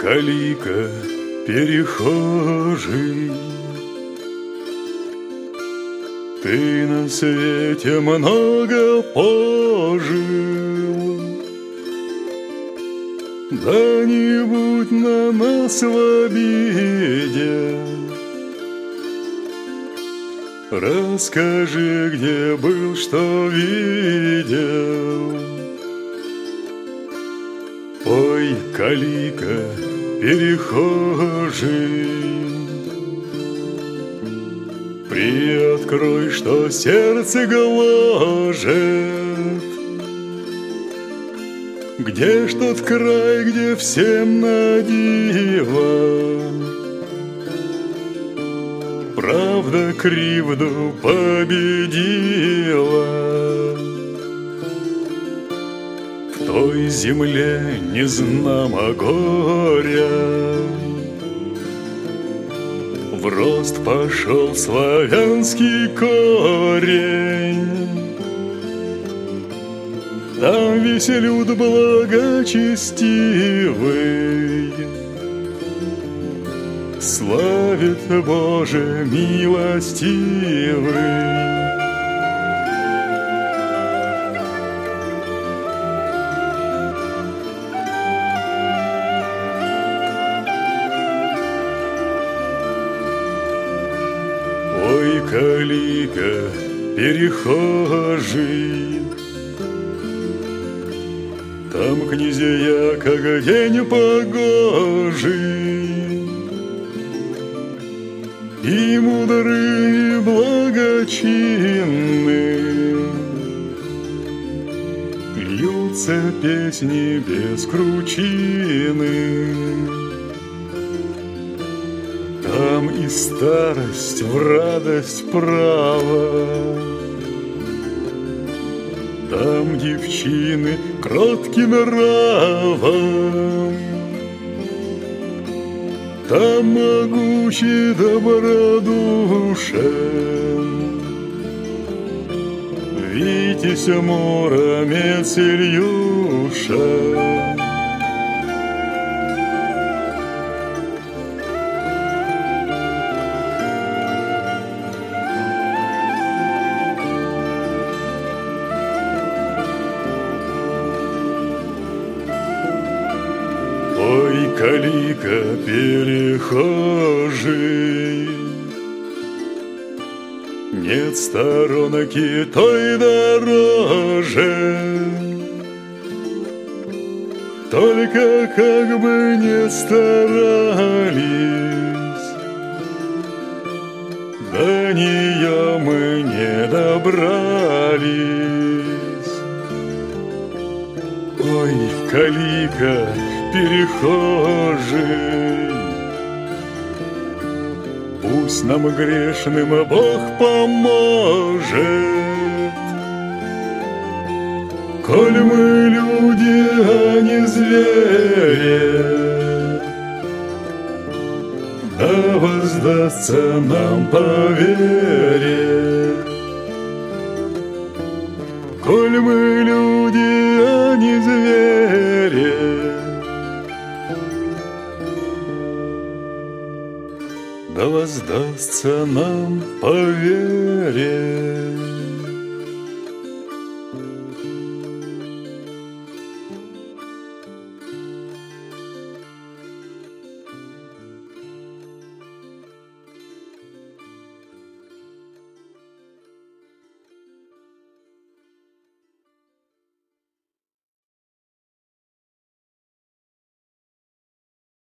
калика, перехожий, ты на свете много пожил, да не будь на нас в обиде. Расскажи, где был, что видел. Ой, калика, перехожий, приоткрой, что сердце гложет. Где ж тот край, где всем на диво правда кривду победила? В той земле не знамо горя, в рост пошел славянский корень. Там весь люд благочестивый славит Боже милостивый. Ой, калика, перехожий, там князья, как день погожий, и мудрые, и благочинны, льются песни без кручины. Там и старость в радость права, там девчины кротки нравом, там могучий добродушен Витязь Муромец Ильюша. Ой, калика, перехожий, нет сторонки той дороже, только как бы не старались, до нее мы не добрались. Ой, калика, перехожий, пусть нам грешным Бог поможет. Коль мы люди, а не звери, да воздастся нам по вере. Коль мы люди, а не звери, да воздастся нам по вере.